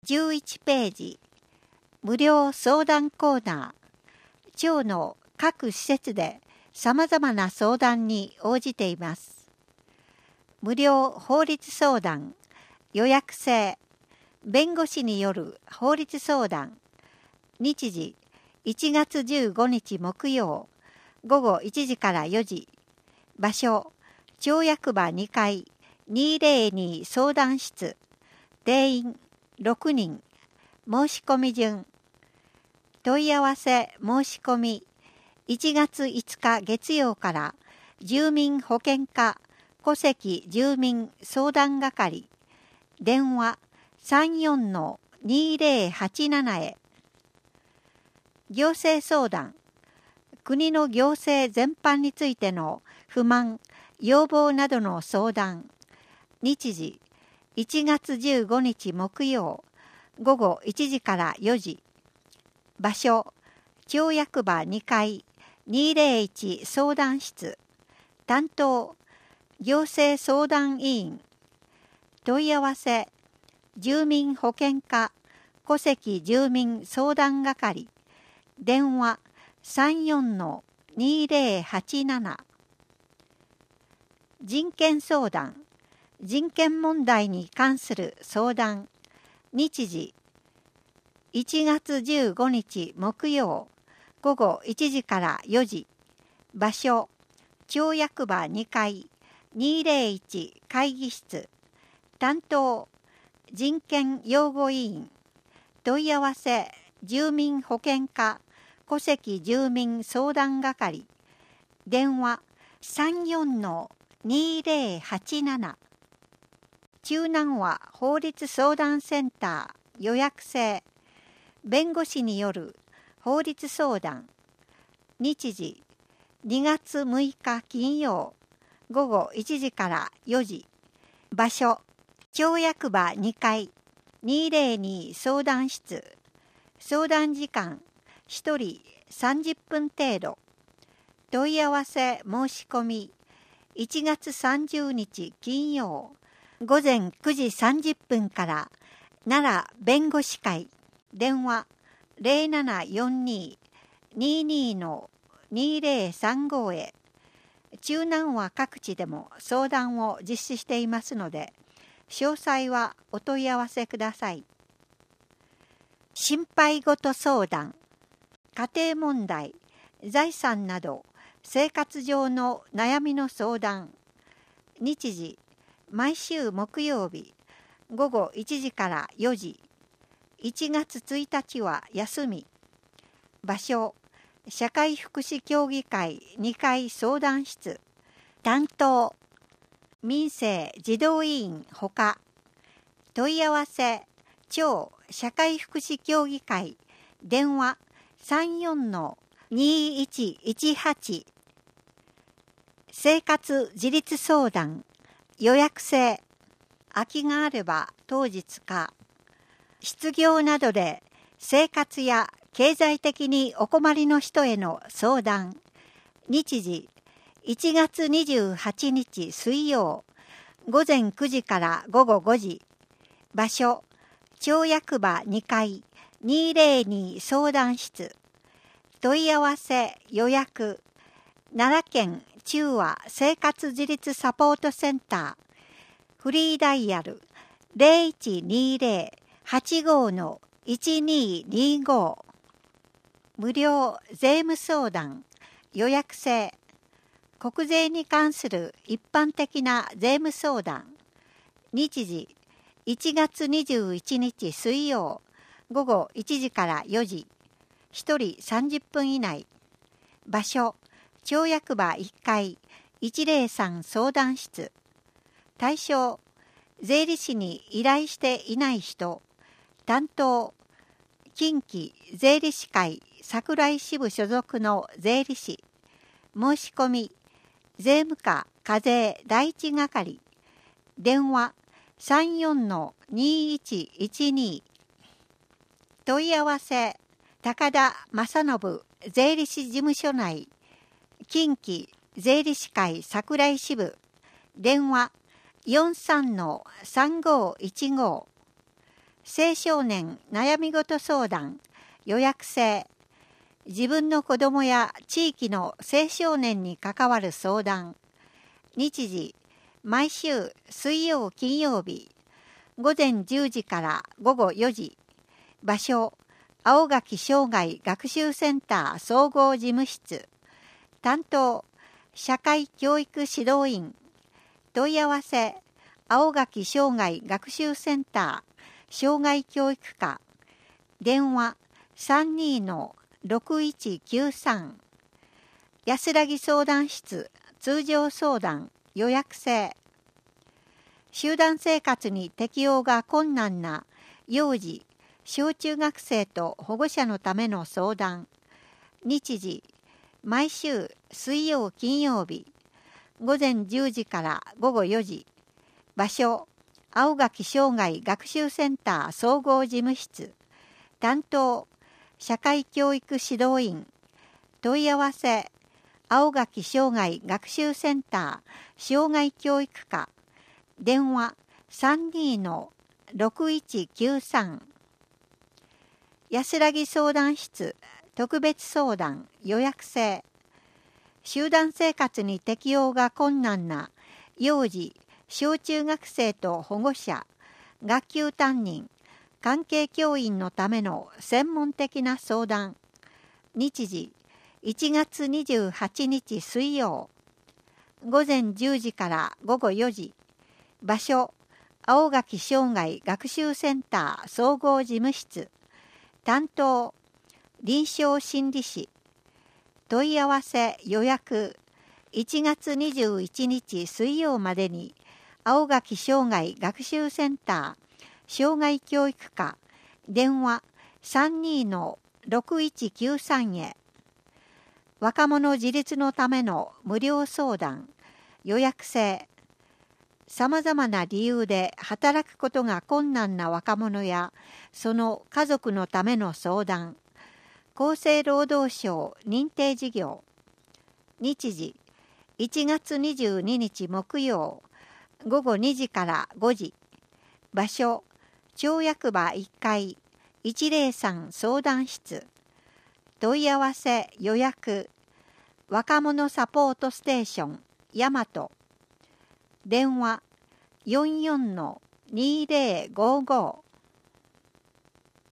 11ページ、無料相談コーナー。町の各施設で様々な相談に応じています。無料法律相談、予約制、弁護士による法律相談。日時、1月15日木曜、午後1時から4時。場所、町役場2階202相談室。定員6人。申し込み順。問い合わせ申し込み。1月5日月曜から住民保健課戸籍住民相談係。電話34-2087へ。行政相談。国の行政全般についての不満、要望などの相談。日時、1月15日木曜、午後1時から4時。場所、町役場2階201相談室。担当、行政相談委員。問い合わせ、住民保健課戸籍住民相談係。電話34-2087。人権相談。人権問題に関する相談。日時、1月15日木曜、午後1時から4時。場所、町役場2階201会議室。担当、人権擁護委員。問い合わせ、住民保健課戸籍住民相談係。電話34-2087。中南和法律相談センター予約制。弁護士による法律相談。日時、2月6日金曜、午後1時から4時。場所、町役場2階202相談室。相談時間、1人30分程度。問い合わせ申し込み。1月30日金曜、午前9時30分から奈良弁護士会。電話0742-22-2035へ。中南和各地でも相談を実施していますので、詳細はお問い合わせください。心配事相談。家庭問題、財産など生活上の悩みの相談。日時、毎週木曜日、午後1時から4時。1月1日は休み。場所、社会福祉協議会2階相談室。担当、民生児童委員ほか。問い合わせ、町社会福祉協議会。電話34-2118。生活自立相談。予約制。空きがあれば当日か。失業などで生活や経済的にお困りの人への相談。日時、1月28日水曜、午前9時から午後5時。場所、町役場2階202相談室。問い合わせ予約。奈良県中和生活自立サポートセンター。フリーダイヤル 0120-85-1225。無料税務相談。予約制。国税に関する一般的な税務相談。日時、1月21日水曜、午後1時から4時。1人30分以内。場所、町役場1階103相談室。対象、税理士に依頼していない人。担当、近畿税理士会桜井支部所属の税理士。申し込み、税務課課税第一係。電話34-2112。問い合わせ、高田正信税理士事務所内。近畿税理士会桜井支部。電話43-3515。 青少年悩み事相談予約制。自分の子供や地域の青少年に関わる相談。日時、毎週水曜金曜日、午前10時から午後4時。場所、青垣生涯学習センター総合事務室。担当、社会教育指導員。問い合わせ、青垣生涯学習センター生涯教育課。電話、32-6193。安らぎ相談室通常相談予約制。集団生活に適応が困難な幼児、小中学生と保護者のための相談。日時、毎週水曜金曜日、午前10時から午後4時。場所、青垣生涯学習センター総合事務室。担当、社会教育指導員。問い合わせ、青垣生涯学習センター生涯教育課。電話、32-6193。安らぎ相談室特別相談予約制。集団生活に適応が困難な幼児、小中学生と保護者、学級担任、関係教員のための専門的な相談。日時、1月28日水曜。午前10時から午後4時。場所、青垣生涯学習センター総合事務室。担当、臨床心理士。問い合わせ予約、1月21日水曜までに、青垣生涯学習センター生涯教育課。電話、32-6193へ。若者自立のための無料相談予約制。さまざまな理由で働くことが困難な若者やその家族のための相談。厚生労働省認定事業。日時、1月22日木曜、午後2時から5時。場所、町役場1階103相談室。問い合わせ予約、若者サポートステーション大和。電話 44-2055